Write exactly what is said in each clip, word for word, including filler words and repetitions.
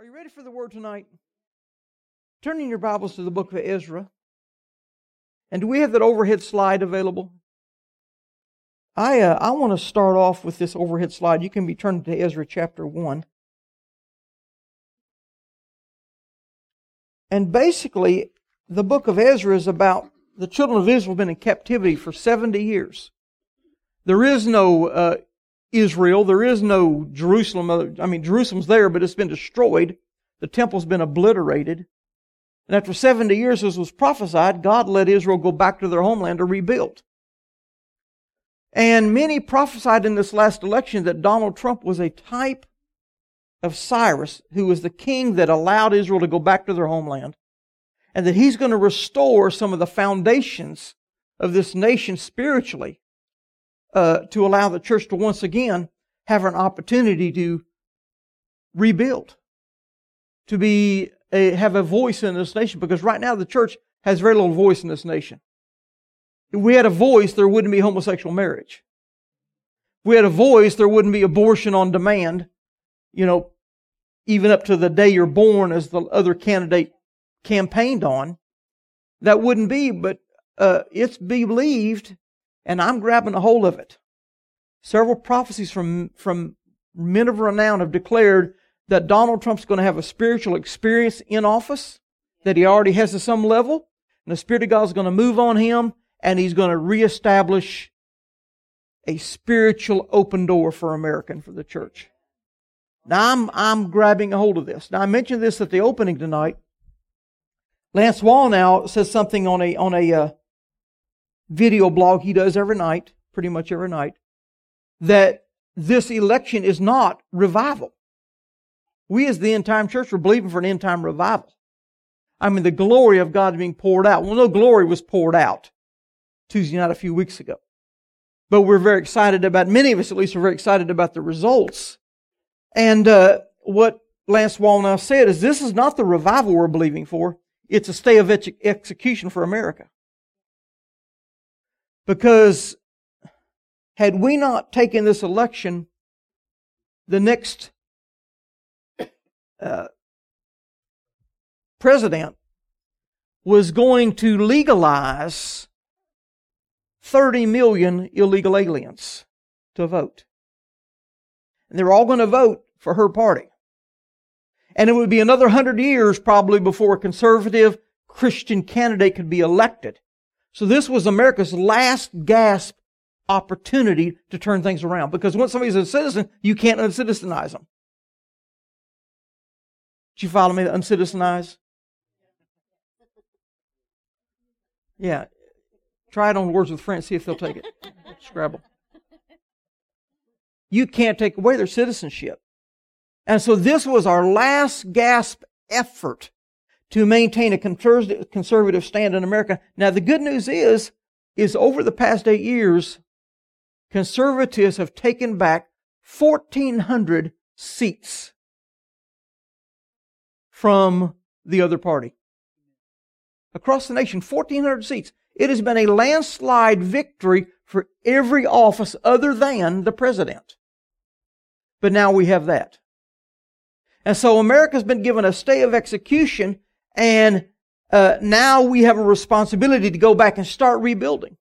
Are you ready for the word tonight? Turn in your Bibles to the book of Ezra. And do we have that overhead slide available? I uh, I want to start off with this overhead slide. You can be turned to Ezra chapter one. And basically, the book of Ezra is about the children of Israel have been in captivity for seventy years. There is no uh, Israel. There is no Jerusalem. I mean, Jerusalem's there, but it's been destroyed. The temple's been obliterated. And after seventy years, as was prophesied, God let Israel go back to their homeland to rebuild. And many prophesied in this last election that Donald Trump was a type of Cyrus, who was the king that allowed Israel to go back to their homeland, and that he's going to restore some of the foundations of this nation spiritually uh, to allow the church to once again have an opportunity to rebuild, to be a, have a voice in this nation, because right now the church has very little voice in this nation. If we had a voice, there wouldn't be homosexual marriage. If we had a voice, there wouldn't be abortion on demand, you know, even up to the day you're born, as the other candidate campaigned on. That wouldn't be, but uh, it's believed, and I'm grabbing a hold of it. Several prophecies from, from men of renown have declared that Donald Trump's going to have a spiritual experience in office, that he already has to some level, and the Spirit of God is going to move on him, and he's going to reestablish a spiritual open door for America and for the church. Now, I'm, I'm grabbing a hold of this. Now, I mentioned this at the opening tonight. Lance Wallnau says something on a, on a uh, video blog he does every night, pretty much every night, that this election is not revival. We as the end-time church are believing for an end-time revival. I mean, the glory of God being poured out. Well, no glory was poured out Tuesday night a few weeks ago. But we're very excited about, many of us at least are very excited about the results. And uh, what Lance Wallnau said is, this is not the revival we're believing for. It's a stay of ex- execution for America. Because had we not taken this election, the next uh, president was going to legalize thirty million illegal aliens to vote. And they're all going to vote for her party. And it would be another hundred years probably before a conservative Christian candidate could be elected. So this was America's last gasp opportunity to turn things around. Because once somebody's a citizen, you can't uncitizenize them. Did you follow me? Uncitizenize? Yeah. Try it on Words with Friends, see if they'll take it. Scrabble. You can't take away their citizenship. And so this was our last gasp effort to maintain a conservative stand in America. Now the good news is, is over the past eight years, conservatives have taken back fourteen hundred seats from the other party. Across the nation, fourteen hundred seats. It has been a landslide victory for every office other than the president. But now we have that. And so America's been given a stay of execution, and uh, now we have a responsibility to go back and start rebuilding.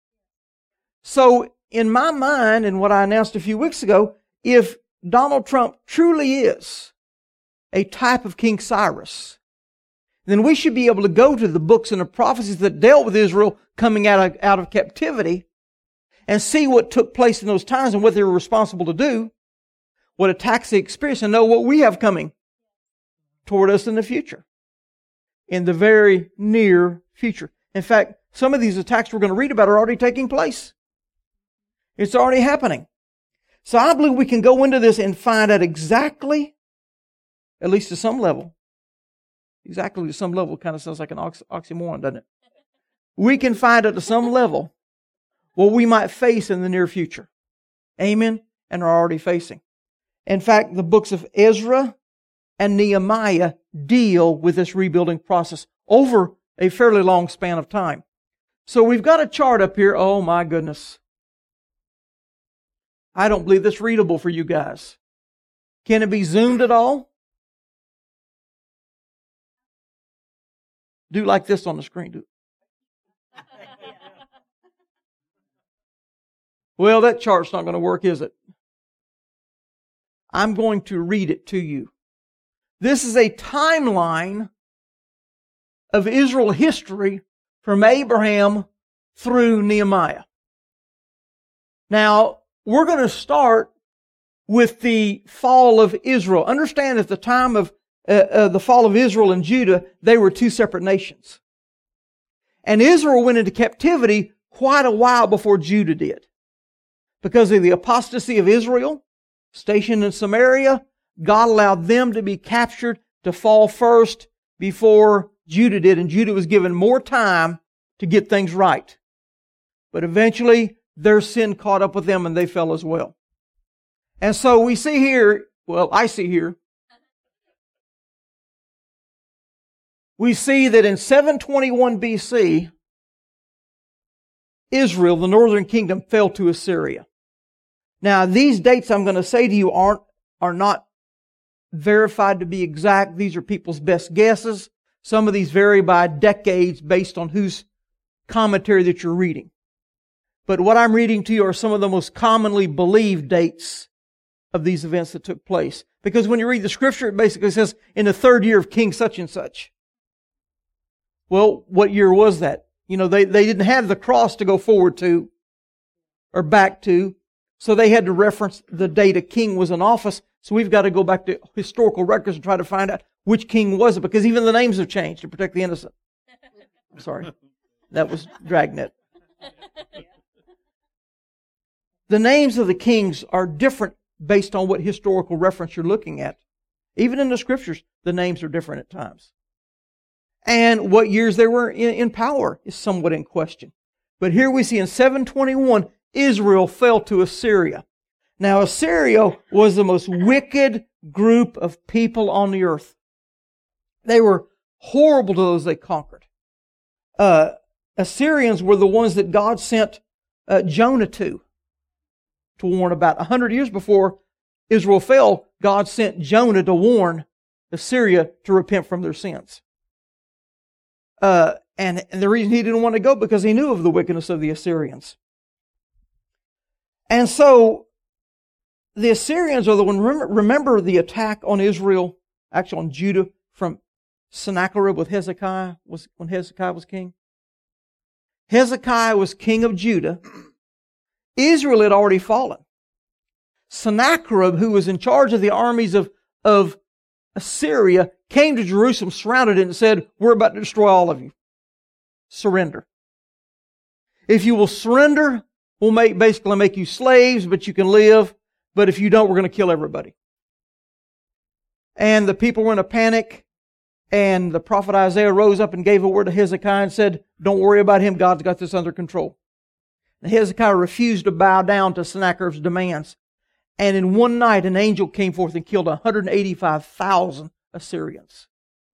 So in my mind, and what I announced a few weeks ago, if Donald Trump truly is a type of King Cyrus, then we should be able to go to the books and the prophecies that dealt with Israel coming out of, out of captivity and see what took place in those times and what they were responsible to do, what attacks they experienced, and know what we have coming toward us in the future, in the very near future. In fact, some of these attacks we're going to read about are already taking place. It's already happening. So I believe we can go into this and find out exactly, at least to some level, exactly to some level kind of sounds like an ox- oxymoron, doesn't it? We can find out to some level what we might face in the near future. Amen? And are already facing. In fact, the books of Ezra and Nehemiah deal with this rebuilding process over a fairly long span of time. So we've got a chart up here. Oh my goodness. I don't believe this readable for you guys. Can it be zoomed at all? Do like this on the screen. Do. Well, that chart's not going to work, is it? I'm going to read it to you. This is a timeline of Israel history from Abraham through Nehemiah. Now, we're going to start with the fall of Israel. Understand, at the time of uh, uh, the fall of Israel and Judah, they were two separate nations. And Israel went into captivity quite a while before Judah did. Because of the apostasy of Israel, stationed in Samaria, God allowed them to be captured, to fall first before Judah did. And Judah was given more time to get things right. But eventually, their sin caught up with them and they fell as well. And so we see here, well, I see here, we see that in seven twenty-one B C, Israel, the northern kingdom, fell to Assyria. Now, these dates I'm going to say to you aren't, are not verified to be exact. These are people's best guesses. Some of these vary by decades based on whose commentary that you're reading. But what I'm reading to you are some of the most commonly believed dates of these events that took place. Because when you read the scripture, it basically says, in the third year of King such and such. Well, what year was that? You know, they, they didn't have the cross to go forward to or back to. So they had to reference the date a king was in office. So we've got to go back to historical records and try to find out which king was it. Because even the names have changed to protect the innocent. I'm sorry. That was Dragnet. The names of the kings are different based on what historical reference you're looking at. Even in the scriptures, the names are different at times. And what years they were in, in power is somewhat in question. But here we see in seven twenty-one, Israel fell to Assyria. Now, Assyria was the most wicked group of people on the earth. They were horrible to those they conquered. Uh, Assyrians were the ones that God sent uh, Jonah to, to warn about. A hundred years before Israel fell, God sent Jonah to warn Assyria to repent from their sins. Uh, and, and the reason he didn't want to go, because he knew of the wickedness of the Assyrians. And so, the Assyrians are the one, remember, remember the attack on Israel, actually on Judah, from Sennacherib with Hezekiah, was when Hezekiah was king? Hezekiah was king of Judah. Israel had already fallen. Sennacherib, who was in charge of the armies of, of Assyria, came to Jerusalem, surrounded it, and said, we're about to destroy all of you. Surrender. If you will surrender, we'll make, basically make you slaves, but you can live. But if you don't, we're going to kill everybody. And the people were in a panic. And the prophet Isaiah rose up and gave a word to Hezekiah and said, don't worry about him. God's got this under control. And Hezekiah refused to bow down to Sennacherib's demands. And in one night, an angel came forth and killed one hundred eighty-five thousand Assyrians.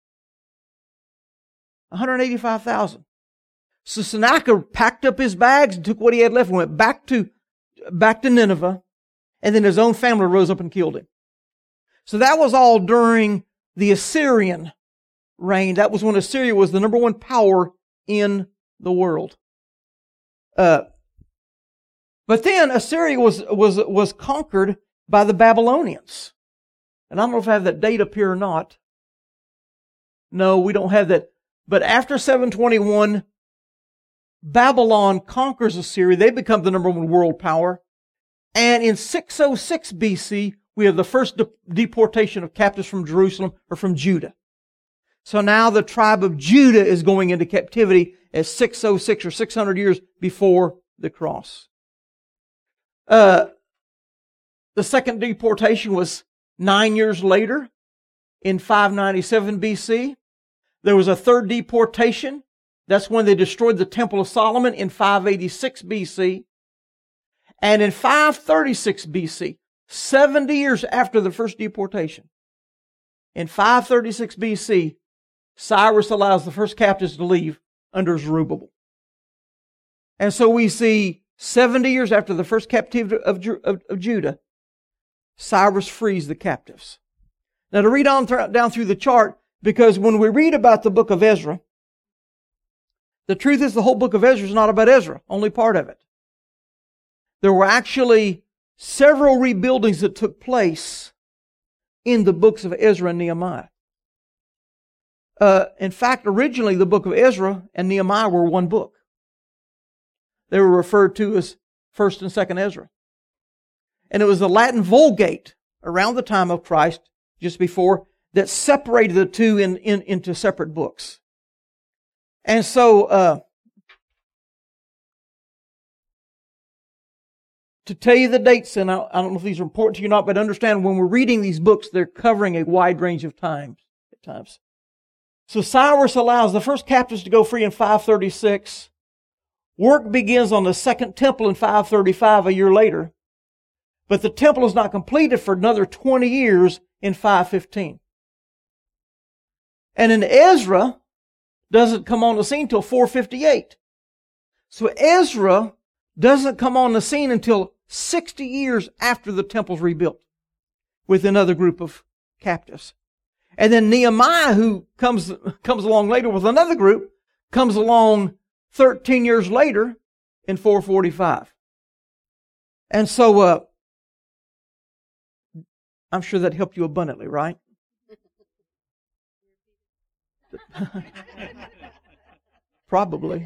one hundred eighty-five thousand. So Sennacherib packed up his bags and took what he had left and went back to, back to Nineveh. And then his own family rose up and killed him. So that was all during the Assyrian reign. That was when Assyria was the number one power in the world. Uh, but then Assyria was, was, was conquered by the Babylonians. And I don't know if I have that date up here or not. No, we don't have that. But after seven twenty-one, Babylon conquers Assyria. They become the number one world power. And in six oh six B C, we have the first de- deportation of captives from Jerusalem or from Judah. So now the tribe of Judah is going into captivity at six oh six or six hundred years before the cross. Uh, the second deportation was nine years later in five ninety-seven B C. There was a third deportation. That's when they destroyed the Temple of Solomon in five eighty-six B C. And in five thirty-six B C, seventy years after the first deportation, in five thirty-six B C, Cyrus allows the first captives to leave under Zerubbabel. And so we see seventy years after the first captivity of, of, of Judah, Cyrus frees the captives. Now to read on th- down through the chart, because when we read about the book of Ezra, The truth is the whole book of Ezra is not about Ezra, only part of it. There were actually several rebuildings that took place in the books of Ezra and Nehemiah. Uh, in fact, originally the book of Ezra and Nehemiah were one book. They were referred to as First and Second Ezra. And it was the Latin Vulgate around the time of Christ, just before, that separated the two in, in, into separate books. And so, uh, to tell you the dates, and I, I don't know if these are important to you or not, but understand when we're reading these books, they're covering a wide range of times at times. So Cyrus allows the first captives to go free in five thirty-six. Work begins on the second temple in five thirty-five, a year later. But the temple is not completed for another twenty years in five fifteen. And in Ezra doesn't come on the scene until four fifty-eight. So Ezra doesn't come on the scene until sixty years after the temple's rebuilt with another group of captives. And then Nehemiah, who comes, comes along later with another group, comes along thirteen years later in four forty-five. And so, uh, I'm sure that helped you abundantly, right? Probably.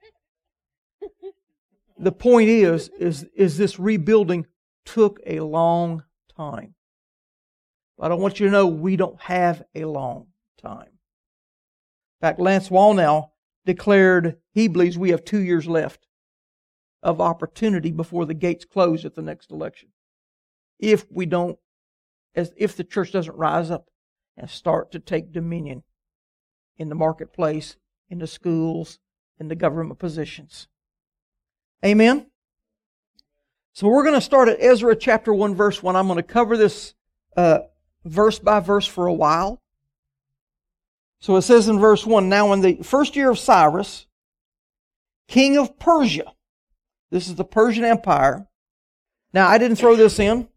The point is, is, is this rebuilding took a long time. But I want you to know we don't have a long time. In fact, Lance Wallnau declared he believes we have two years left of opportunity before the gates close at the next election. If we don't, as if the church doesn't rise up and start to take dominion in the marketplace, in the schools, in the government positions. Amen? So we're going to start at Ezra chapter one, verse one. I'm going to cover this uh, verse by verse for a while. So it says in verse one, now in the first year of Cyrus, king of Persia, this is the Persian Empire. Now I didn't throw this in,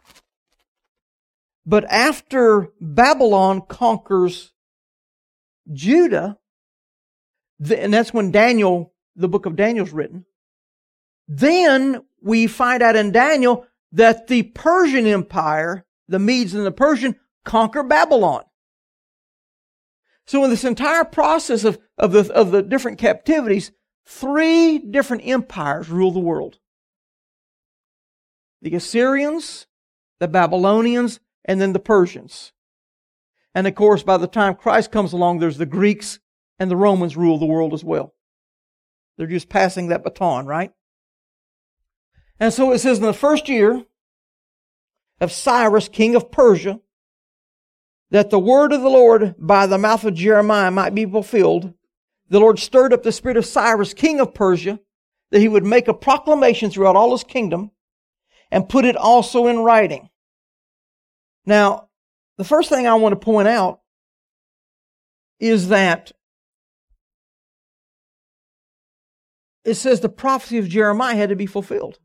but after Babylon conquers Judah, and that's when Daniel, the book of Daniel is written, then we find out in Daniel that the Persian Empire, the Medes and the Persian, conquer Babylon. So in this entire process of, of, the, of the different captivities, three different empires rule the world. The Assyrians, the Babylonians, and then the Persians. And of course, by the time Christ comes along, there's the Greeks and the Romans rule the world as well. They're just passing that baton, right? And so it says in the first year of Cyrus, king of Persia, that the word of the Lord by the mouth of Jeremiah might be fulfilled, the Lord stirred up the spirit of Cyrus, king of Persia, that he would make a proclamation throughout all his kingdom and put it also in writing. Now, the first thing I want to point out is that it says the prophecy of Jeremiah had to be fulfilled.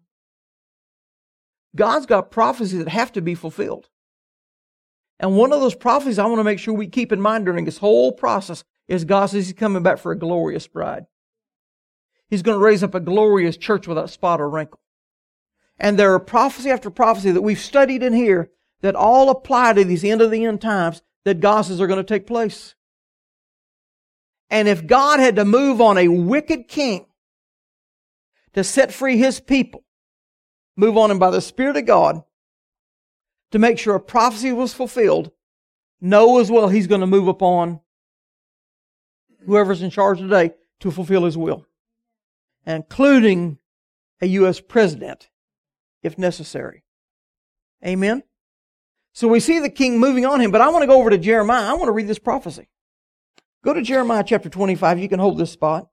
God's got prophecies that have to be fulfilled. And one of those prophecies I want to make sure we keep in mind during this whole process is God says He's coming back for a glorious bride. He's going to raise up a glorious church without spot or wrinkle. And there are prophecy after prophecy that we've studied in here that all apply to these end of the end times that God says are going to take place. And if God had to move on a wicked king to set free His people, move on him by the Spirit of God, to make sure a prophecy was fulfilled, know as well He's going to move upon whoever's in charge today to fulfill His will, including a U S president, if necessary. Amen? So we see the king moving on him, but I want to go over to Jeremiah. I want to read this prophecy. Go to Jeremiah chapter twenty-five. You can hold this spot.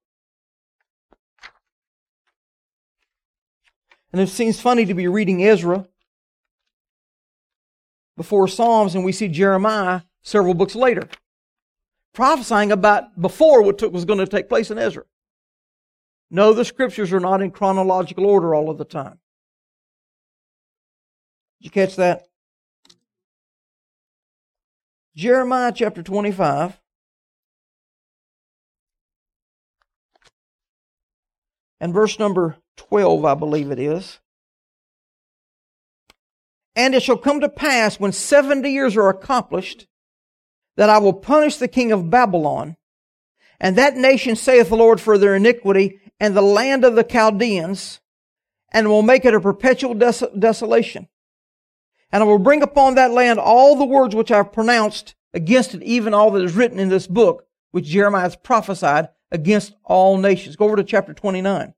And it seems funny to be reading Ezra before Psalms, and we see Jeremiah several books later, prophesying about before what took, was going to take place in Ezra. No, the scriptures are not in chronological order all of the time. Did you catch that? Jeremiah chapter twenty-five. And verse number twelve, I believe it is. And it shall come to pass when seventy years are accomplished that I will punish the king of Babylon, and that nation, saith the Lord, for their iniquity, and the land of the Chaldeans, and will make it a perpetual des- desolation. And I will bring upon that land all the words which I have pronounced against it, even all that is written in this book, which Jeremiah has prophesied against all nations. Go over to chapter twenty-nine.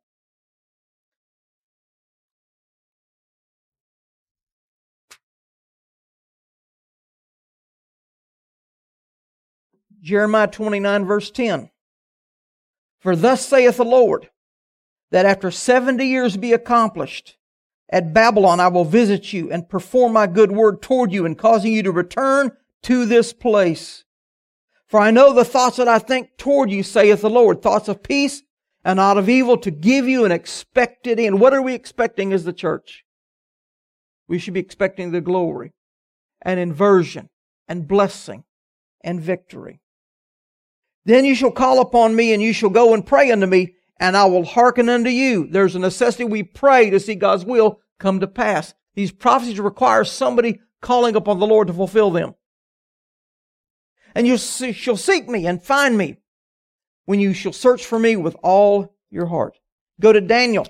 Jeremiah twenty-nine, verse ten. For thus saith the Lord, that after seventy years be accomplished, at Babylon I will visit you and perform my good word toward you, and causing you to return to this place. For I know the thoughts that I think toward you, saith the Lord, thoughts of peace and not of evil, to give you an expected end. What are we expecting as the church? We should be expecting the glory and inversion and blessing and victory. Then you shall call upon me, and you shall go and pray unto me, and I will hearken unto you. There's a necessity we pray to see God's will come to pass. These prophecies require somebody calling upon the Lord to fulfill them. And you shall seek me and find me when you shall search for me with all your heart. Go to Daniel,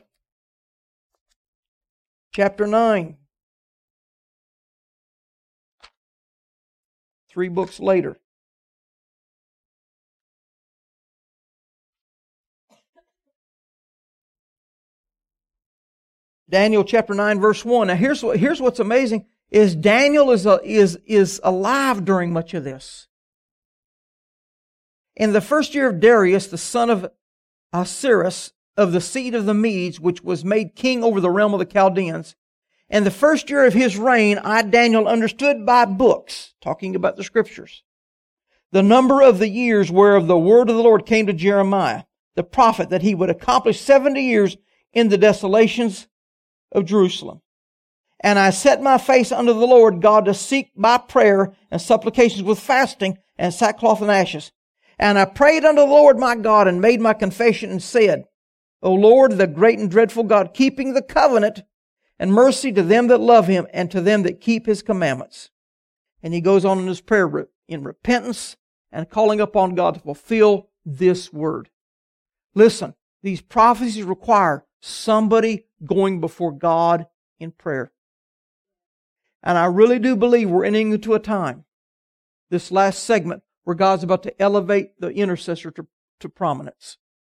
chapter nine. Three books later. Daniel chapter nine, verse one. Now here's what, here's what's amazing, is Daniel is, a, is, is alive during much of this. In the first year of Darius, the son of Ahasuerus, of the seed of the Medes, which was made king over the realm of the Chaldeans, in the first year of his reign, I, Daniel, understood by books, talking about the Scriptures, the number of the years whereof the word of the Lord came to Jeremiah, the prophet, that he would accomplish seventy years in the desolations of Jerusalem. And I set my face unto the Lord God to seek by prayer and supplications with fasting and sackcloth and ashes. And I prayed unto the Lord my God, and made my confession, and said, O Lord, the great and dreadful God, keeping the covenant and mercy to them that love Him, and to them that keep His commandments. And he goes on in his prayer in repentance and calling upon God to fulfill this word. Listen, these prophecies require somebody going before God in prayer. And I really do believe we're entering into a time, this last segment, where God's about to elevate the intercessor to, to prominence.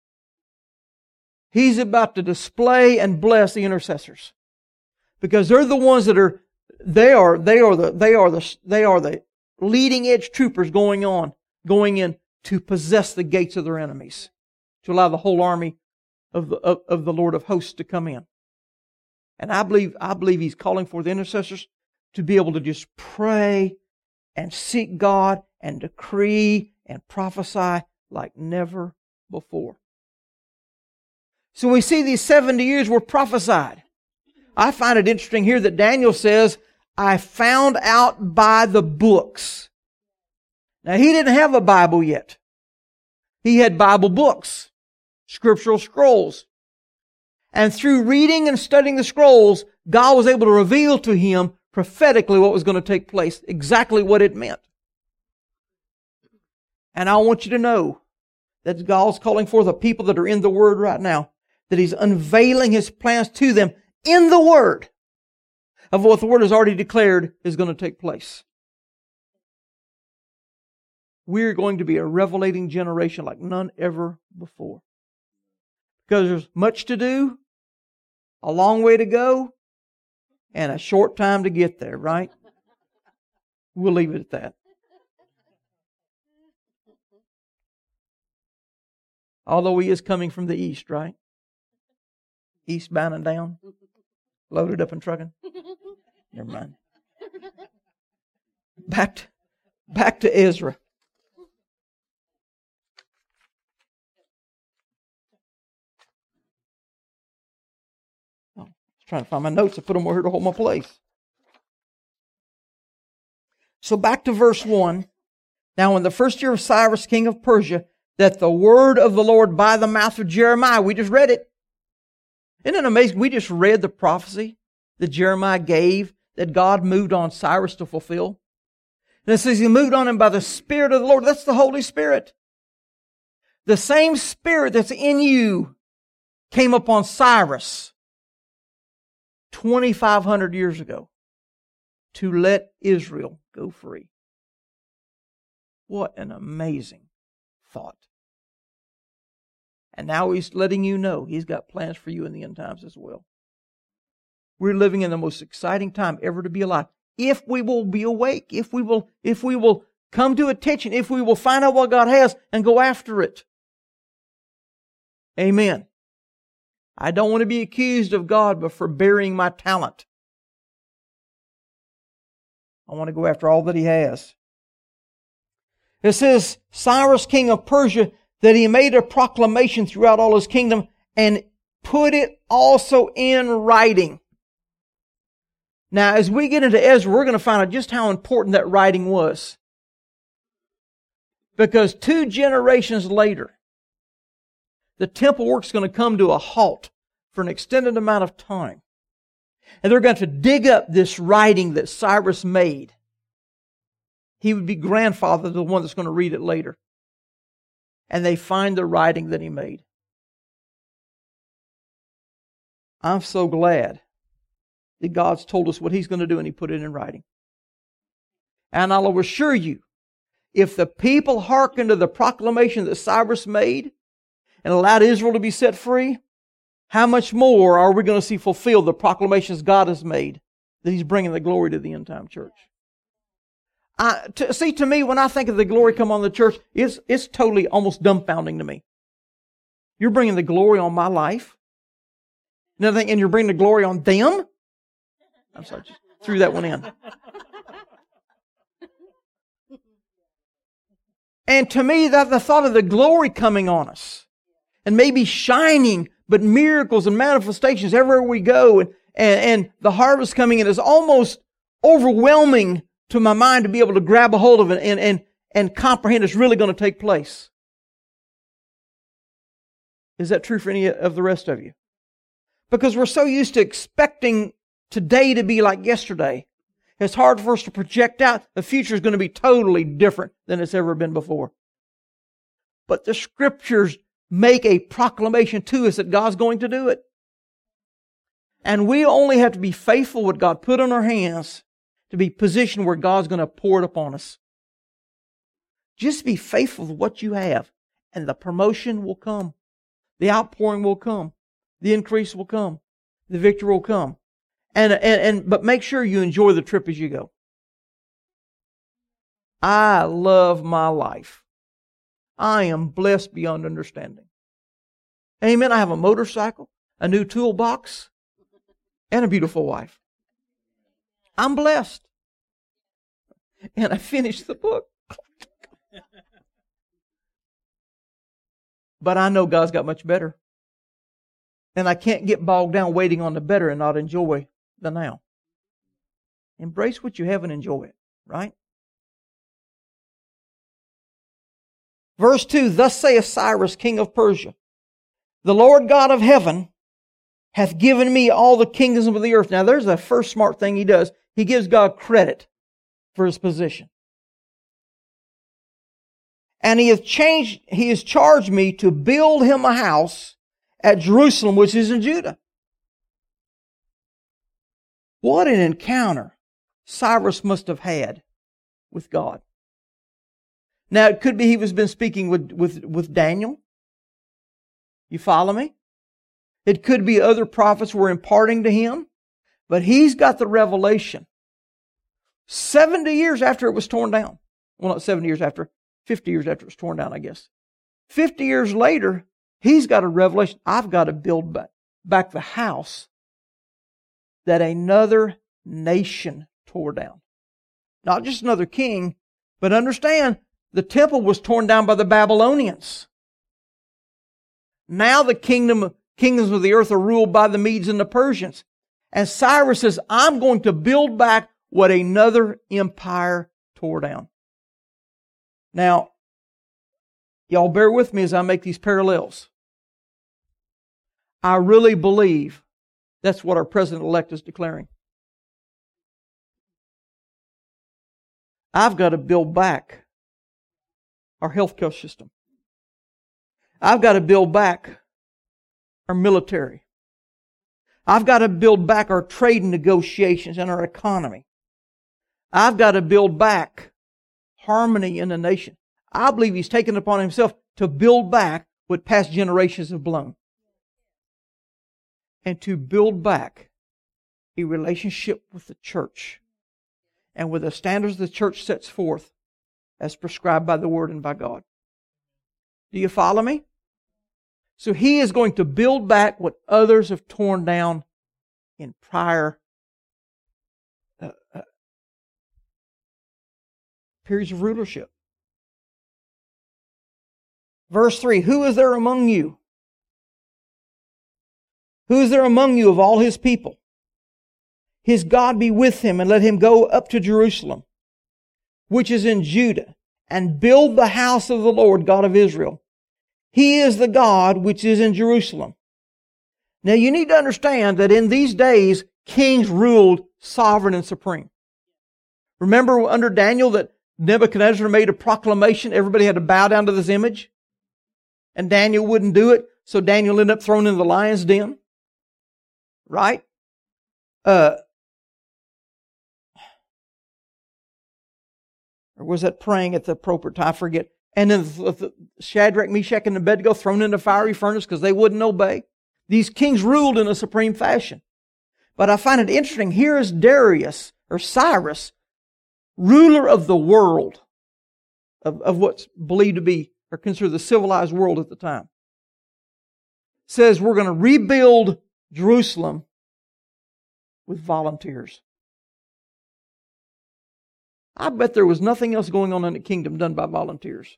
He's about to display and bless the intercessors, because they're the ones that are they are they are the they are the they are the leading edge troopers going on going in to possess the gates of their enemies, to allow the whole army of the of, of the Lord of hosts to come in. And I believe I believe He's calling for the intercessors to be able to just pray and seek God and decree and prophesy like never before. So we see these seventy years were prophesied. I find it interesting here that Daniel says, I found out by the books. Now, he didn't have a Bible yet. He had Bible books, scriptural scrolls. And through reading and studying the scrolls, God was able to reveal to him prophetically what was going to take place, exactly what it meant. And I want you to know that God's calling for the people that are in the Word right now, that He's unveiling His plans to them in the Word of what the Word has already declared is going to take place. We're going to be a revelating generation like none ever before. Because there's much to do, a long way to go, and a short time to get there, right? We'll leave it at that. Although He is coming from the east, right? Eastbound and down. Loaded up and trucking. Never mind. Back to, back to Ezra. Oh, I was trying to find my notes. I put them over here to hold my place. So back to verse one. Now in the first year of Cyrus, king of Persia, that the word of the Lord by the mouth of Jeremiah, we just read it, Isn't it amazing? We just read the prophecy that Jeremiah gave that God moved on Cyrus to fulfill. And it says He moved on him by the Spirit of the Lord. That's the Holy Spirit. The same Spirit that's in you came upon Cyrus twenty-five hundred years ago to let Israel go free. What an amazing thought. And now He's letting you know He's got plans for you in the end times as well. We're living in the most exciting time ever to be alive. If we will be awake, if we will, if we will come to attention, if we will find out what God has and go after it. Amen. I don't want to be accused of God for burying my talent. I want to go after all that He has. It says, Cyrus, king of Persia, that he made a proclamation throughout all his kingdom and put it also in writing. Now, as we get into Ezra, we're going to find out just how important that writing was. Because two generations later, the temple work's going to come to a halt for an extended amount of time. And they're going to dig up this writing that Cyrus made. He would be grandfather to the one that's going to read it later. And they find the writing that he made. I'm so glad that God's told us what He's going to do and He put it in writing. And I'll assure you, if the people hearken to the proclamation that Cyrus made and allowed Israel to be set free, how much more are we going to see fulfilled the proclamations God has made that He's bringing the glory to the end time church? I, to, see, to me, when I think of the glory come on the church, it's, it's totally almost dumbfounding to me. You're bringing the glory on my life? Another thing, and you're bringing the glory on them? I'm sorry, just threw that one in. And to me, that the thought of the glory coming on us and maybe shining, but miracles and manifestations everywhere we go, and, and, and the harvest coming in is almost overwhelming to my mind to be able to grab a hold of it and, and, and comprehend it's really going to take place. Is that true for any of the rest of you? Because we're so used to expecting today to be like yesterday. It's hard for us to project out the future is going to be totally different than it's ever been before. But the Scriptures make a proclamation to us that God's going to do it. And we only have to be faithful with God put on our hands to be positioned where God's going to pour it upon us. Just be faithful to what you have, and the promotion will come. The outpouring will come. The increase will come. The victory will come. And, and, and but make sure you enjoy the trip as you go. I love my life. I am blessed beyond understanding. Amen. I have a motorcycle, a new toolbox, and a beautiful wife. I'm blessed. And I finished the book. But I know God's got much better. And I can't get bogged down waiting on the better and not enjoy the now. Embrace what you have and enjoy it, right? Verse two, Thus saith Cyrus, king of Persia, the Lord God of heaven hath given me all the kingdoms of the earth. Now there's the first smart thing he does. He gives God credit for his position. And he hath changed, he has charged me to build him a house at Jerusalem, which is in Judah. What an encounter Cyrus must have had with God. Now, it could be he was been speaking with, with, with Daniel. You follow me? It could be other prophets were imparting to him. But he's got the revelation. seventy years after it was torn down. Well, not seventy years after. fifty years after it was torn down, I guess. fifty years later, he's got a revelation. I've got to build back, back the house that another nation tore down. Not just another king, but understand, the temple was torn down by the Babylonians. Now the kingdom, kingdoms of the earth are ruled by the Medes and the Persians. And Cyrus says, I'm going to build back what another empire tore down. Now, y'all bear with me as I make these parallels. I really believe that's what our president-elect is declaring. I've got to build back our healthcare system. I've got to build back our military. I've got to build back our trade negotiations and our economy. I've got to build back harmony in the nation. I believe He's taken upon Himself to build back what past generations have blown. And to build back a relationship with the church and with the standards the church sets forth as prescribed by the Word and by God. Do you follow me? So He is going to build back what others have torn down in prior uh, uh, periods of rulership. Verse three, who is there among you? Who is there among you of all His people? His God be with him, and let him go up to Jerusalem, which is in Judah, and build the house of the Lord God of Israel. He is the God which is in Jerusalem. Now you need to understand that in these days, kings ruled sovereign and supreme. Remember under Daniel that Nebuchadnezzar made a proclamation, everybody had to bow down to this image? And Daniel wouldn't do it, so Daniel ended up thrown in the lion's den. Right? Uh, or was that praying at the appropriate time? I forget. And then the, the Shadrach, Meshach, and Abednego thrown into a fiery furnace because they wouldn't obey. These kings ruled in a supreme fashion. But I find it interesting. Here is Darius, or Cyrus, ruler of the world, of, of what's believed to be, or considered the civilized world at the time. Says we're going to rebuild Jerusalem with volunteers. I bet there was nothing else going on in the kingdom done by volunteers.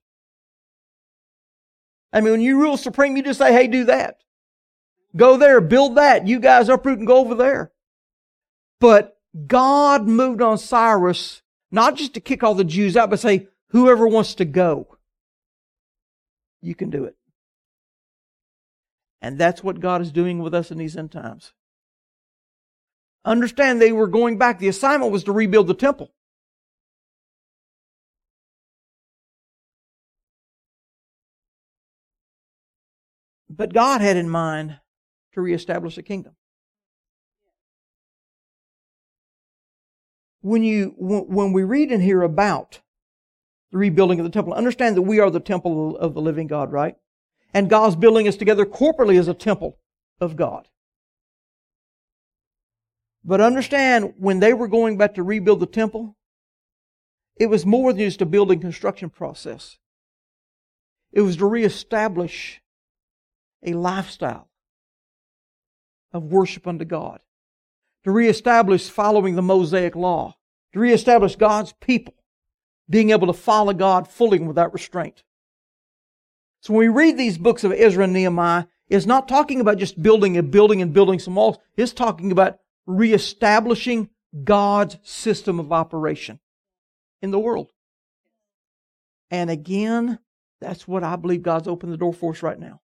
I mean, when you rule supreme, you just say, hey, do that. Go there, build that. You guys uproot and go over there. But God moved on Cyrus, not just to kick all the Jews out, but say, whoever wants to go, you can do it. And that's what God is doing with us in these end times. Understand they were going back. The assignment was to rebuild the temple. But God had in mind to reestablish a kingdom. When you, when we read and hear about the rebuilding of the temple, understand that we are the temple of the living God, right? And God's building us together corporately as a temple of God. But understand, when they were going back to rebuild the temple, it was more than just a building construction process. It was to reestablish a lifestyle of worship unto God. To reestablish following the Mosaic law. To reestablish God's people being able to follow God fully and without restraint. So when we read these books of Ezra and Nehemiah, it's not talking about just building a building and building some walls. It's talking about reestablishing God's system of operation in the world. And again, that's what I believe God's opened the door for us right now.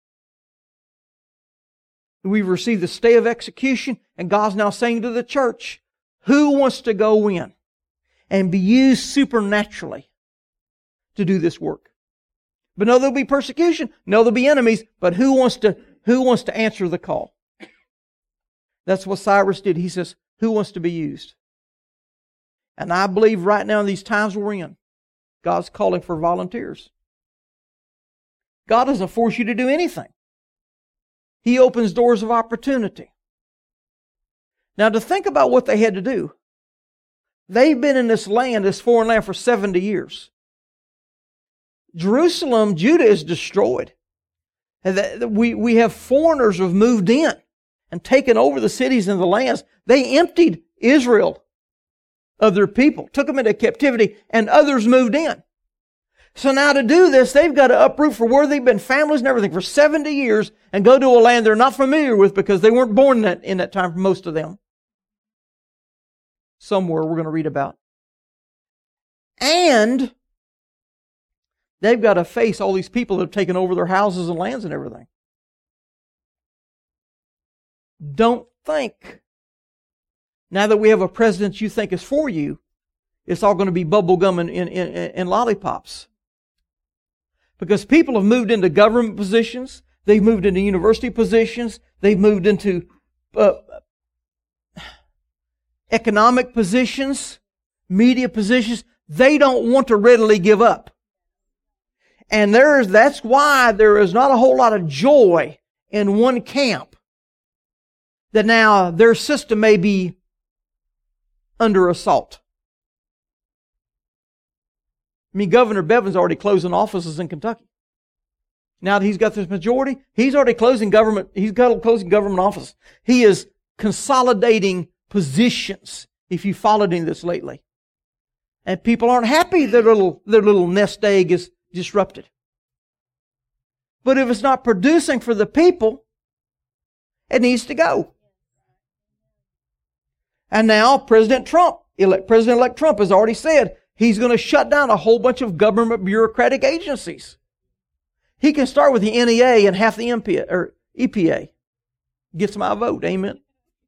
We've received the stay of execution, and God's now saying to the church, who wants to go in and be used supernaturally to do this work? But no, there'll be persecution. No, there'll be enemies. But who wants to, who wants to answer the call? That's what Cyrus did. He says, who wants to be used? And I believe right now in these times we're in, God's calling for volunteers. God doesn't force you to do anything. He opens doors of opportunity. Now to think about what they had to do. They've been in this land, this foreign land, for seventy years. Jerusalem, Judah is destroyed. And we, we have foreigners who have moved in and taken over the cities and the lands. They emptied Israel of their people, took them into captivity, and others moved in. So now to do this, they've got to uproot for where they've been, families and everything, for seventy years, and go to a land they're not familiar with because they weren't born in that, in that time for most of them. Somewhere we're going to read about. And they've got to face all these people that have taken over their houses and lands and everything. Don't think, now that we have a president you think is for you, it's all going to be bubble gum and, and, and, and lollipops. Because people have moved into government positions, they've moved into university positions, they've moved into uh, economic positions, media positions. They don't want to readily give up. And there's, that's why there is not a whole lot of joy in one camp. That now their system may be under assault. I mean, Governor Bevin's already closing offices in Kentucky. Now that he's got this majority, he's already closing government, he's got closing government offices. He is consolidating positions, if you followed him this lately. And people aren't happy their little, their little nest egg is disrupted. But if it's not producing for the people, it needs to go. And now President Trump, President-elect Trump has already said he's going to shut down a whole bunch of government bureaucratic agencies. He can start with the N E A and half the M P A, or E P A. Gets my vote, amen.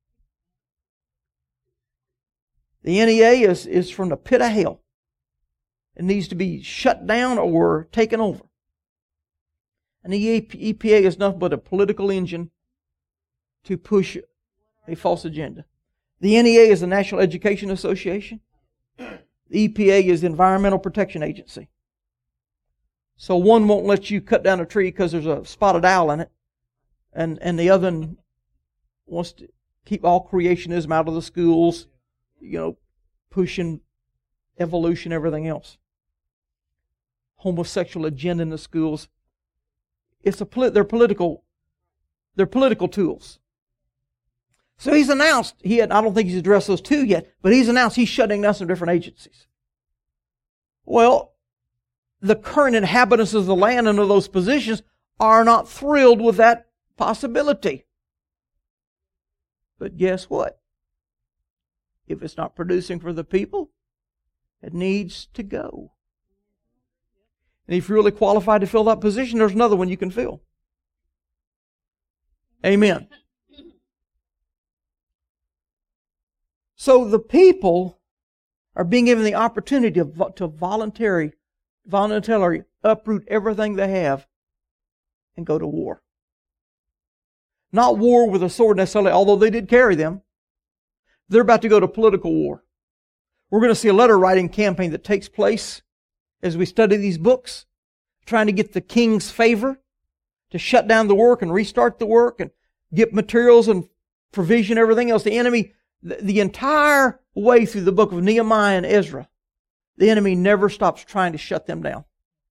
The N E A is, is from the pit of hell. It needs to be shut down or taken over. And the E P A is nothing but a political engine to push a false agenda. The N E A is the National Education Association. The E P A is the Environmental Protection Agency. So one won't let you cut down a tree because there's a spotted owl in it. And, and the other one wants to keep all creationism out of the schools, you know, pushing evolution, everything else. Homosexual agenda in the schools. It's a they're political, they're political tools. So he's announced, he had, I don't think he's addressed those two yet, but he's announced he's shutting down some different agencies. Well, the current inhabitants of the land under those positions are not thrilled with that possibility. But guess what? If it's not producing for the people, it needs to go. And if you're really qualified to fill that position, there's another one you can fill. Amen. So the people are being given the opportunity to, to voluntarily, voluntarily uproot everything they have and go to war. Not war with a sword necessarily, although they did carry them. They're about to go to political war. We're going to see a letter writing campaign that takes place as we study these books, trying to get the king's favor to shut down the work and restart the work and get materials and provision, everything else. The enemy, the, the entire way through the book of Nehemiah and Ezra, the enemy never stops trying to shut them down.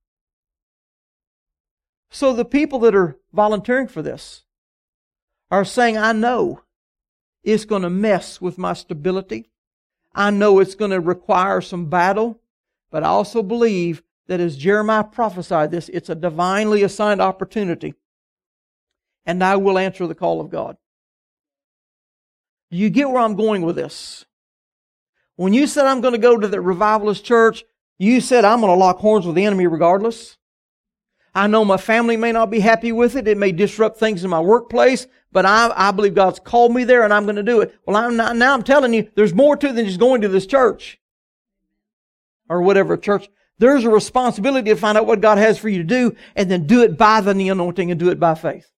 So the people that are volunteering for this are saying, I know it's going to mess with my stability. I know it's going to require some battle, but I also believe that as Jeremiah prophesied this, it's a divinely assigned opportunity, and I will answer the call of God. Do you get where I'm going with this? When you said I'm going to go to the revivalist church, you said I'm going to lock horns with the enemy regardless. I know my family may not be happy with it. It may disrupt things in my workplace, but I, I believe God's called me there and I'm going to do it. Well, I'm not, now I'm telling you, there's more to it than just going to this church or whatever church. There's a responsibility to find out what God has for you to do and then do it by the anointing and do it by faith.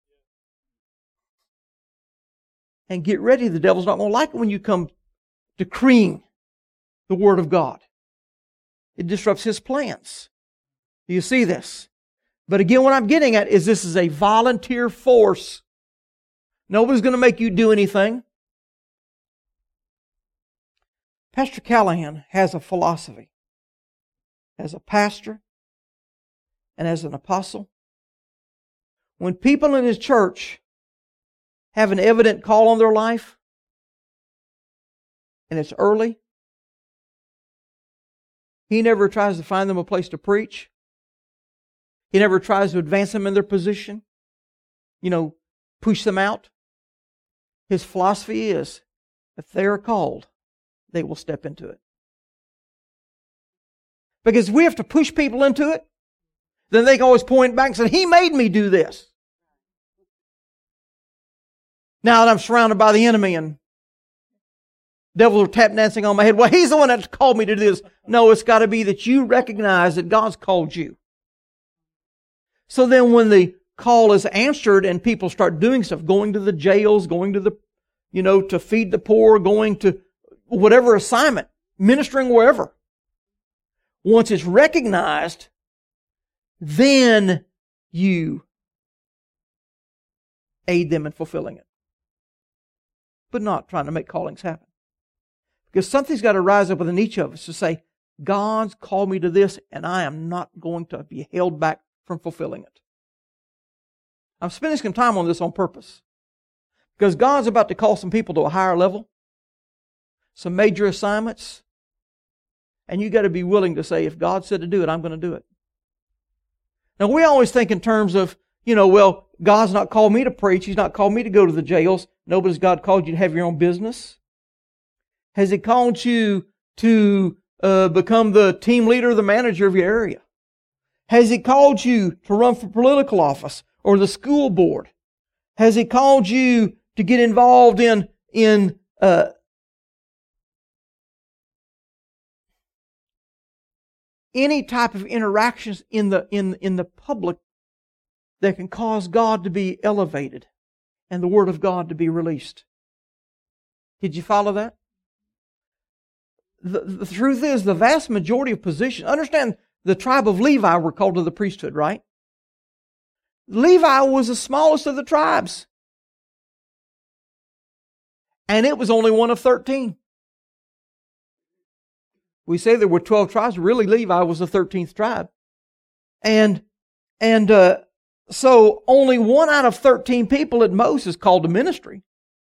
And get ready. The devil's not going to like it when you come decreeing the Word of God. It disrupts his plans. Do you see this? But again, what I'm getting at is this is a volunteer force. Nobody's going to make you do anything. Pastor Callahan has a philosophy. As a pastor and as an apostle, when people in his church have an evident call on their life and it's early, he never tries to find them a place to preach. He never tries to advance them in their position, you know, push them out. His philosophy is, if they are called, they will step into it. Because we have to push people into it, then they can always point back and say, he made me do this. Now that I'm surrounded by the enemy and devils are tap dancing on my head, well, he's the one that called me to do this. No, it's got to be that you recognize that God's called you. So then when the call is answered and people start doing stuff, going to the jails, going to the, you know, to feed the poor, going to whatever assignment, ministering wherever. Once it's recognized, then you aid them in fulfilling it. But not trying to make callings happen. Because something's got to rise up within each of us to say, God's called me to this and I am not going to be held back from fulfilling it. I'm spending some time on this on purpose. Because God's about to call some people to a higher level. Some major assignments. And you got to be willing to say, if God said to do it, I'm going to do it. Now we always think in terms of, you know, well, God's not called me to preach. He's not called me to go to the jails. No, but has God called you to have your own business? Has He called you to uh, become the team leader or the manager of your area? Has He called you to run for political office or the school board? Has He called you to get involved in, in uh, any type of interactions in the, in, in the public that can cause God to be elevated and the Word of God to be released? Did you follow that? The, the truth is, the vast majority of positions, understand the tribe of Levi were called to the priesthood, right? Levi was the smallest of the tribes. And it was only one of thirteen. We say there were twelve tribes. Really, Levi was the thirteenth tribe. And, and uh, so only one out of thirteen people at most is called to ministry.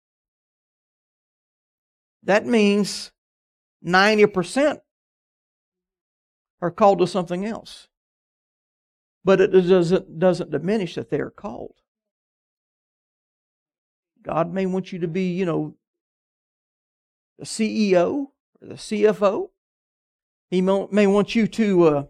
That means ninety percent are called to something else. But it doesn't, doesn't diminish that they are called. God may want you to be, you know, the C E O or the C F O. He may want you to uh,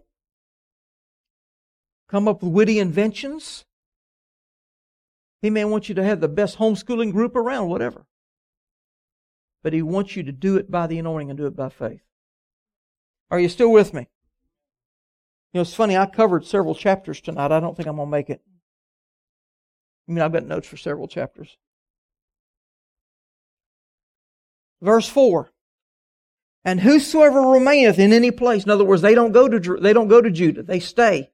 come up with witty inventions. He may want you to have the best homeschooling group around, whatever. But He wants you to do it by the anointing and do it by faith. Are you still with me? You know, it's funny, I covered several chapters tonight. I don't think I'm going to make it. I mean, I've got notes for several chapters. Verse four. And whosoever remaineth in any place, in other words, they don't go to, they don't go to Judah, they stay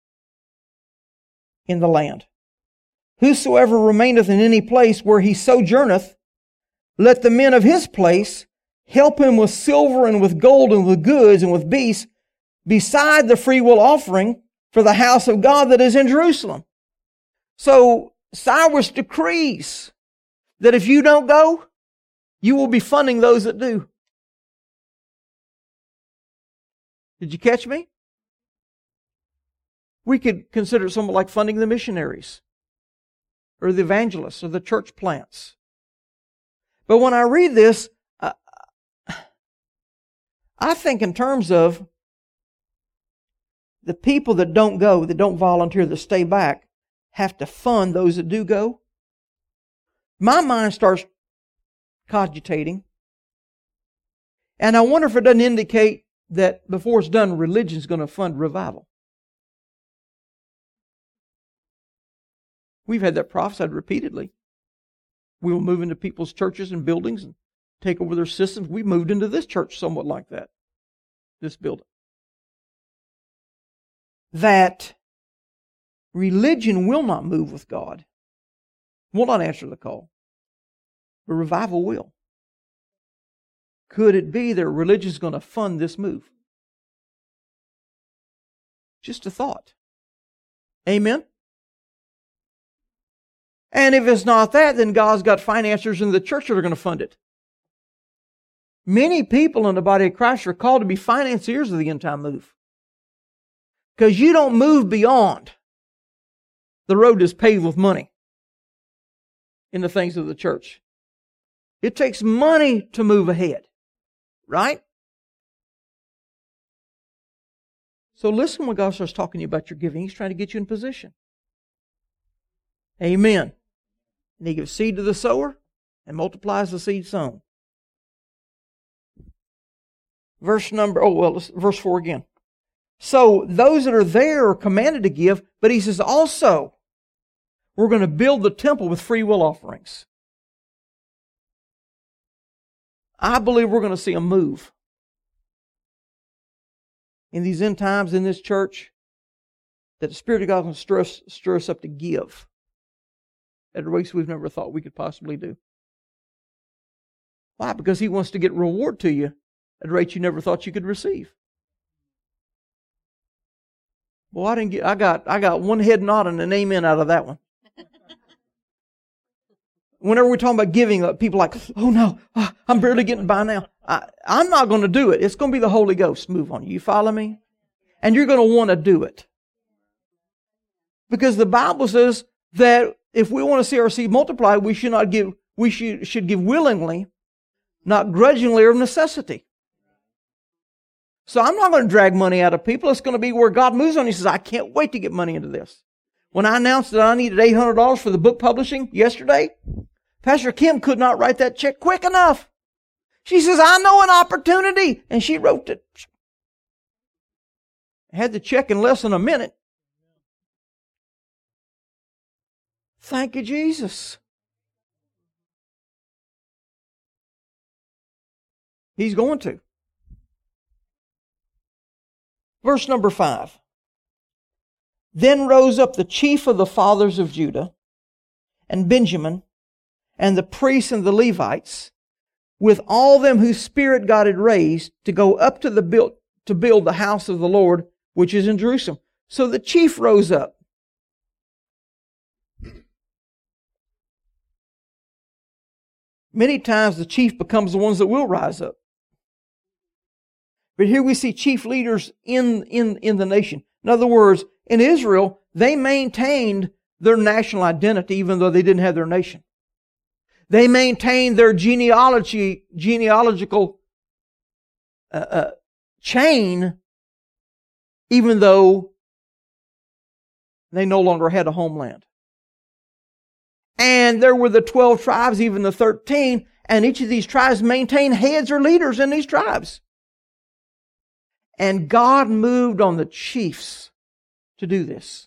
in the land. Whosoever remaineth in any place where he sojourneth, let the men of his place help him with silver and with gold and with goods and with beasts, beside the freewill offering for the house of God that is in Jerusalem. So Cyrus decrees that if you don't go, you will be funding those that do. Did you catch me? We could consider it somewhat like funding the missionaries or the evangelists or the church plants. But when I read this, I, I think in terms of the people that don't go, that don't volunteer, that stay back, have to fund those that do go. My mind starts cogitating. And I wonder if it doesn't indicate that before it's done, religion's going to fund revival. We've had that prophesied repeatedly. We will move into people's churches and buildings and take over their systems. We moved into this church somewhat like that. This building. That religion will not move with God. Will not answer the call. But revival will. Could it be that religion is going to fund this move? Just a thought. Amen? And if it's not that, then God's got financiers in the church that are going to fund it. Many people in the body of Christ are called to be financiers of the end time move. Because you don't move beyond the road is paved with money in the things of the church. It takes money to move ahead. Right? So listen when God starts talking to you about your giving. He's trying to get you in position. Amen. And He gives seed to the sower and multiplies the seed sown. Verse number, oh, well, verse four again. So those that are there are commanded to give, but He says also, we're going to build the temple with free will offerings. I believe we're going to see a move in these end times in this church, that the Spirit of God is going to stir us, stir us up to give at rates we've never thought we could possibly do. Why? Because He wants to get reward to you at rates you never thought you could receive. Well, I didn't get. I got. I got one head nod and an amen out of that one. Whenever we're talking about giving, people are like, oh no, I'm barely getting by now. I, I'm not going to do it. It's going to be the Holy Ghost move on you. You follow me? And you're going to want to do it. Because the Bible says that if we want to see our seed multiply, we should not give, we should, should give willingly, not grudgingly or of necessity. So I'm not going to drag money out of people. It's going to be where God moves on. He says, I can't wait to get money into this. When I announced that I needed eight hundred dollars for the book publishing yesterday, Pastor Kim could not write that check quick enough. She says, I know an opportunity. And she wrote it. Had the check in less than a minute. Thank you, Jesus. He's going to. Verse number five. Then rose up the chief of the fathers of Judah and Benjamin and the priests and the Levites with all them whose spirit God had raised to go up to the build, to build the house of the Lord, which is in Jerusalem. So the chief rose up. Many times the chief becomes the ones that will rise up. But here we see chief leaders in, in, in the nation. In other words, in Israel, they maintained their national identity even though they didn't have their nation. They maintained their genealogy, genealogical uh, uh, chain even though they no longer had a homeland. And there were the twelve tribes, even the thirteen, and each of these tribes maintained heads or leaders in these tribes. And God moved on the chiefs to do this.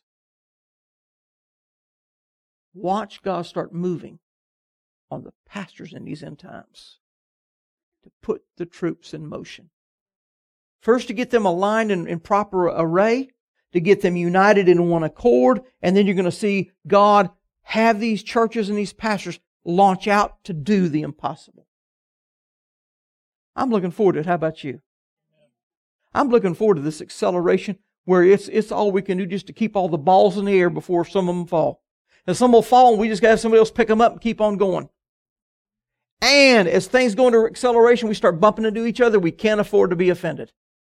Watch God start moving on the pastors in these end times to put the troops in motion. First, to get them aligned in, in proper array, to get them united in one accord, and then you're going to see God have these churches and these pastors launch out to do the impossible. I'm looking forward to it. How about you? I'm looking forward to this acceleration where it's it's all we can do just to keep all the balls in the air before some of them fall. And some will fall and we just got to have somebody else pick them up and keep on going. And as things go into acceleration, we start bumping into each other. We can't afford to be offended.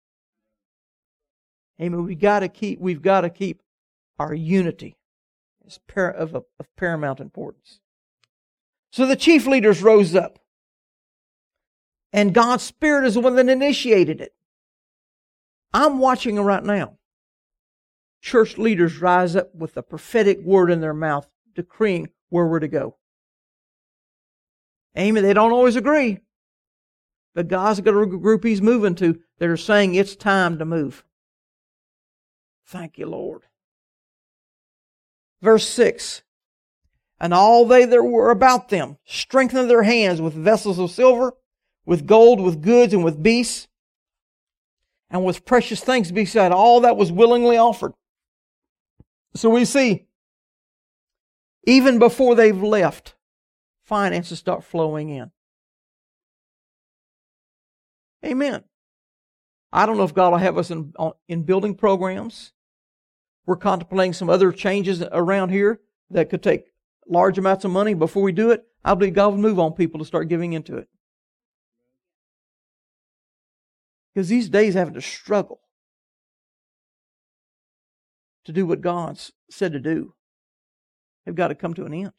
Amen. We got to keep. We've got to keep our unity. It's of, of paramount importance. So the chief leaders rose up, and God's Spirit is the one that initiated it. I'm watching them right now. Church leaders rise up with the prophetic word in their mouth, decreeing where we're to go. Amen. They don't always agree, but God's got a group He's moving to that are saying it's time to move. Thank you, Lord. Verse six. And all they that were about them strengthened their hands with vessels of silver, with gold, with goods, and with beasts, and with precious things beside all that was willingly offered. So we see, even before they've left, finances start flowing in. Amen. I don't know if God will have us in, in building programs. We're contemplating some other changes around here that could take large amounts of money. Before we do it, I believe God will move on people to start giving into it. Because these days having to struggle to do what God's said to do, they've got to come to an end.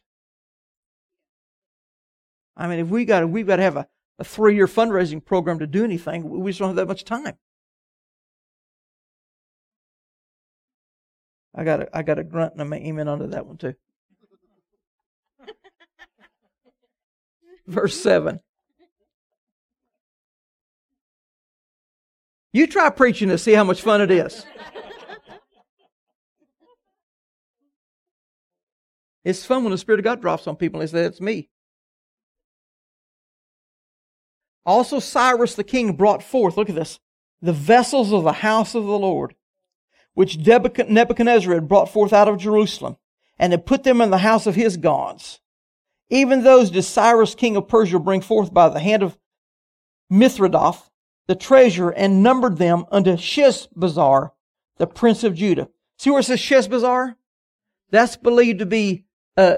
I mean, if we got, we've got to have a, a three-year fundraising program to do anything, we just don't have that much time. I got a, I got a grunt and an amen under that one too. verse seven. You try preaching to see how much fun it is. It's fun when the Spirit of God drops on people and they say, it's me. Also Cyrus the king brought forth, look at this, the vessels of the house of the Lord, which Nebuchadnezzar had brought forth out of Jerusalem, and had put them in the house of his gods. Even those did Cyrus king of Persia bring forth by the hand of Mithridath, the treasurer, and numbered them unto Sheshbazzar, the prince of Judah. See where it says Sheshbazzar? That's believed to be uh,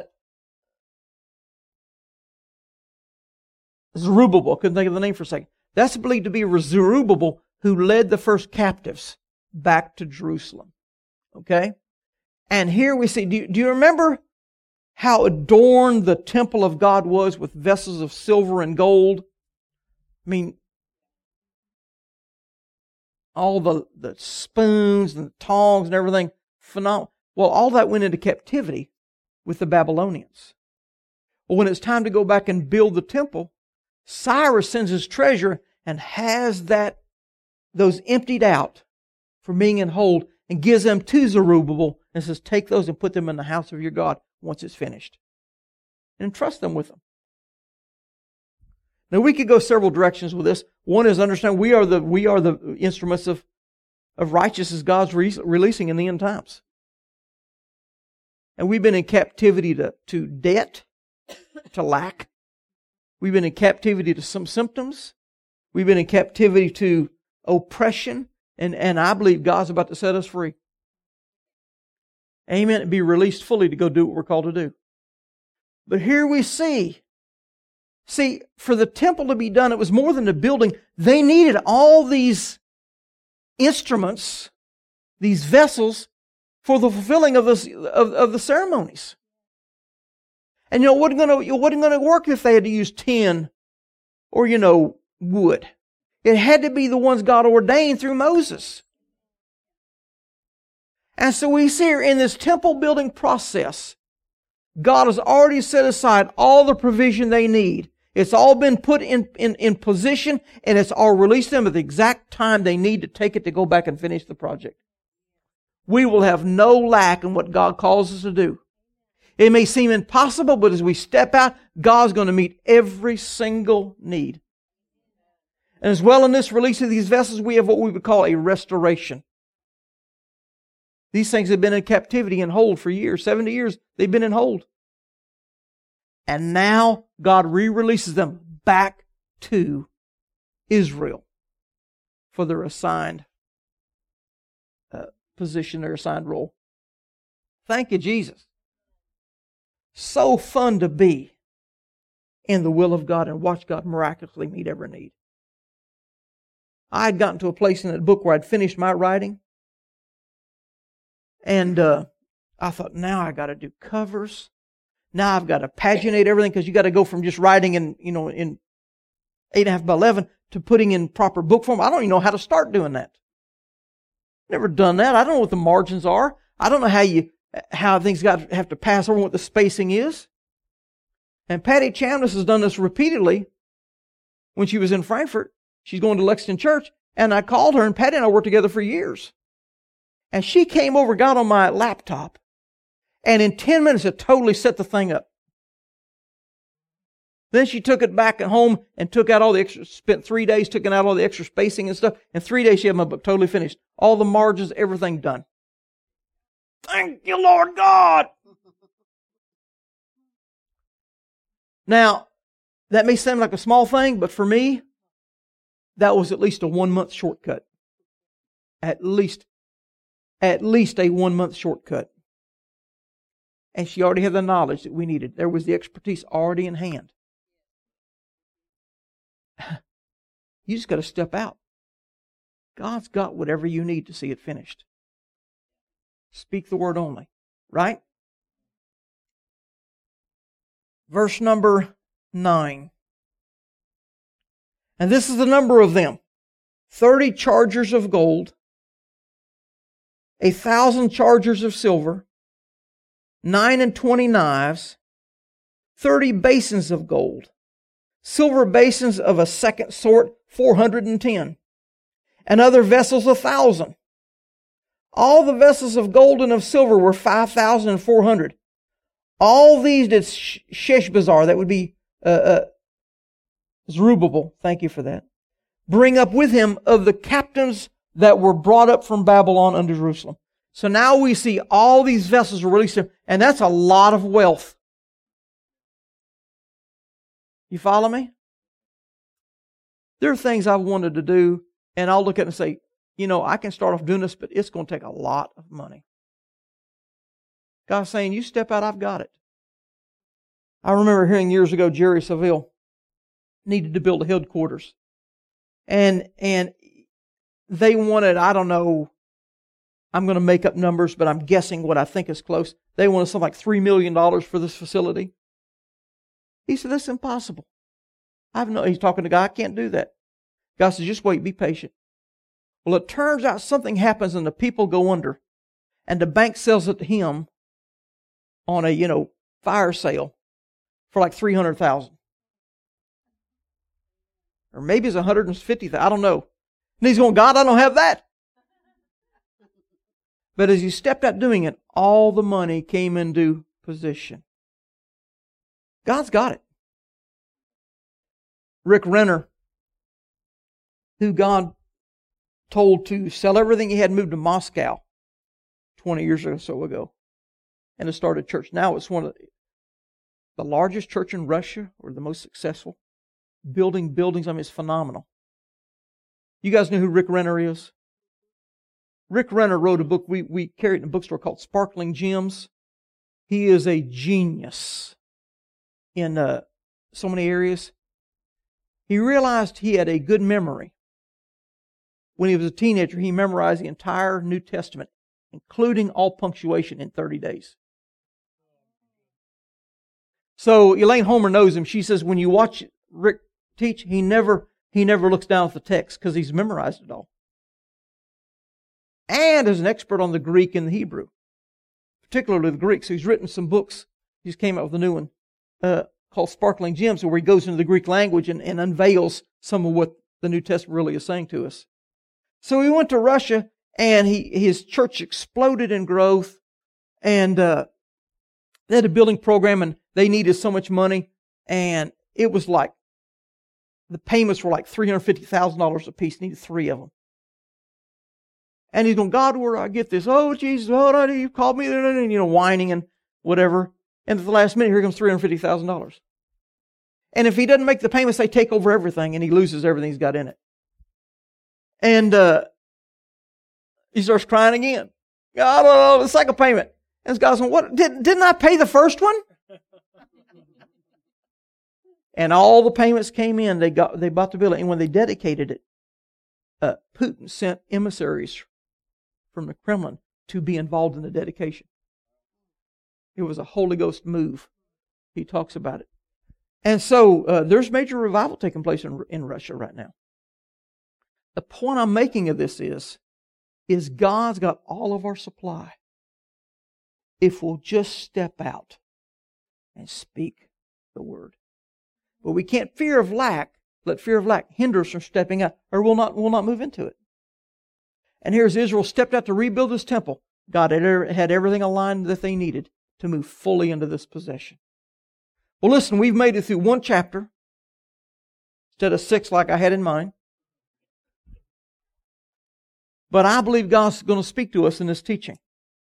Zerubbabel. Couldn't think of the name for a second. That's believed to be Zerubbabel, who led the first captives back to Jerusalem. Okay? And here we see, do you, do you remember how adorned the temple of God was with vessels of silver and gold? I mean, all the, the spoons and the tongs and everything, phenomenal. Well, all that went into captivity with the Babylonians. Well, when it's time to go back and build the temple, Cyrus sends his treasurer and has that those emptied out from being in hold and gives them to Zerubbabel and says, take those and put them in the house of your God once it's finished. And entrust them with them. Now we could go several directions with this. One is understand we are the we are the instruments of, of righteousness God's re- releasing in the end times. And we've been in captivity to, to debt, to lack. We've been in captivity to some symptoms. We've been in captivity to oppression. And, and I believe God's about to set us free. Amen. And be released fully to go do what we're called to do. But here we see, see, for the temple to be done, it was more than a building. They needed all these instruments, these vessels, for the fulfilling of, this, of, of the ceremonies. And you know, it wasn't going to, it wasn't going to work if they had to use tin or, you know, wood. It had to be the ones God ordained through Moses. And so we see here in this temple building process, God has already set aside all the provision they need. It's all been put in, in, in position, and it's all released them at the exact time they need to take it to go back and finish the project. We will have no lack in what God calls us to do. It may seem impossible, but as we step out, God's going to meet every single need. And as well in this release of these vessels, we have what we would call a restoration. These things have been in captivity and hold for years. seventy years, they've been in hold. And now God re-releases them back to Israel for their assigned uh, position, their assigned role. Thank you, Jesus. So fun to be in the will of God and watch God miraculously meet every need. I had gotten to a place in that book where I'd finished my writing. And uh, I thought, now I got to do covers. Now I've got to paginate everything, because you got to go from just writing in, you know, in eight and a half by eleven to putting in proper book form. I don't even know how to start doing that. Never done that. I don't know what the margins are. I don't know how you how things got have to pass over, what the spacing is. And Patty Chambliss has done this repeatedly when she was in Frankfurt. She's going to Lexington Church, and I called her, and Patty and I worked together for years. And she came over, got on my laptop, and in ten minutes had totally set the thing up. Then she took it back at home and took out all the extra, spent three days taking out all the extra spacing and stuff. In three days she had my book totally finished. All the margins, everything done. Thank you, Lord God! Now, that may sound like a small thing, but for me, that was at least a one-month shortcut. At least, at least a one-month shortcut. And she already had the knowledge that we needed. There was the expertise already in hand. You just got to step out. God's got whatever you need to see it finished. Speak the word only. Right? Verse number nine. And this is the number of them. Thirty chargers of gold, a thousand chargers of silver, nine and twenty knives, thirty basins of gold, Silver basins of a second sort, four hundred ten. And other vessels, a thousand. All the vessels of gold and of silver were five thousand four hundred. All these did Sheshbazzar, that would be uh, uh, Zerubbabel, thank you for that, bring up with him of the captains that were brought up from Babylon unto Jerusalem. So now we see all these vessels were released, and that's a lot of wealth. You follow me? There are things I've wanted to do, and I'll look at it and say, you know, I can start off doing this, but it's going to take a lot of money. God's saying, you step out, I've got it. I remember hearing years ago, Jerry Saville needed to build a headquarters. And, and they wanted, I don't know, I'm going to make up numbers, but I'm guessing what I think is close. They wanted something like three million dollars for this facility. He said, that's impossible. I've no, he's talking to God, I can't do that. God says, just wait, be patient. Well, it turns out something happens and the people go under, and the bank sells it to him on a, you know, fire sale for like three hundred thousand dollars. Or maybe it's one hundred fifty thousand dollars, I don't know. And he's going, God, I don't have that. But as he stepped out doing it, all the money came into position. God's got it. Rick Renner, who God told to sell everything he had and move to Moscow twenty years or so ago, and to start a church. Now it's one of the, the largest church in Russia, or the most successful. Building buildings, I mean, it's phenomenal. You guys know who Rick Renner is? Rick Renner wrote a book, we, we carried in a bookstore called Sparkling Gems. He is a genius in uh, so many areas. He realized he had a good memory. When he was a teenager, he memorized the entire New Testament, including all punctuation, in thirty days. So Elaine Homer knows him. She says when you watch Rick teach, he never he never looks down at the text because he's memorized it all. And is an expert on the Greek and the Hebrew, particularly the Greek. So he's written some books. He just came out with a new one uh, called Sparkling Gems, where he goes into the Greek language and, and unveils some of what the New Testament really is saying to us. So he went to Russia, and he his church exploded in growth, and uh, they had a building program, and they needed so much money, and it was like, the payments were like three hundred fifty thousand dollars a piece, needed three of them. And he's going, God, where do I get this? Oh, Jesus, oh, you called me, and, you know, whining and whatever. And at the last minute, here comes three hundred fifty thousand dollars. And if he doesn't make the payments, they take over everything, and he loses everything he's got in it. And uh, he starts crying again. I don't know, the second payment. And this guy's going, what? Did, didn't I pay the first one? And all the payments came in. They got they bought the building. And when they dedicated it, uh, Putin sent emissaries from the Kremlin to be involved in the dedication. It was a Holy Ghost move. He talks about it. And so uh, there's major revival taking place in, in Russia right now. The point I'm making of this is, is God's got all of our supply if we'll just step out and speak the word. But we can't fear of lack, let fear of lack hinder us from stepping out, or we'll not, we'll not move into it. And here's Israel stepped out to rebuild this temple. God had, had everything aligned that they needed to move fully into this possession. Well, listen, we've made it through one chapter instead of six like I had in mind. But I believe God's going to speak to us in this teaching.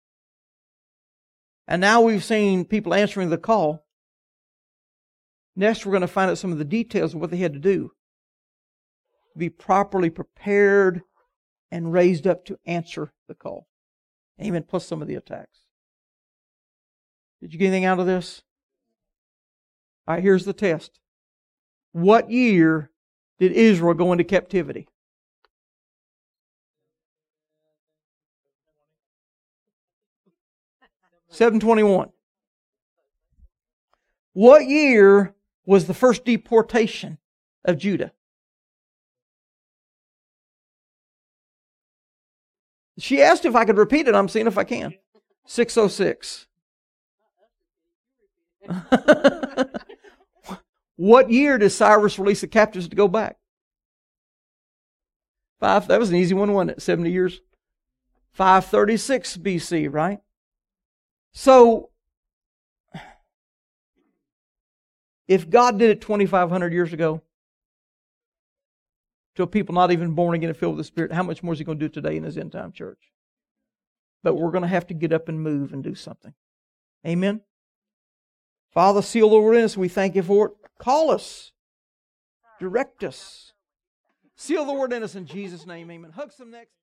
And now we've seen people answering the call. Next, we're going to find out some of the details of what they had to do to be properly prepared and raised up to answer the call. Amen. Plus some of the attacks. Did you get anything out of this? All right, here's the test. What year did Israel go into captivity? seven twenty-one. What year was the first deportation of Judah? She asked if I could repeat it. I'm seeing if I can. six oh six. What year did Cyrus release the captives to go back? Five. That was an easy one, wasn't it? seventy years. five thirty-six B C, right? So, if God did it twenty-five hundred years ago to a people not even born again and filled with the Spirit, how much more is He going to do today in His end time church? But we're going to have to get up and move and do something. Amen? Father, seal the word in us. We thank You for it. Call us. Direct us. Seal the word in us in Jesus' name. Amen. Hug some next.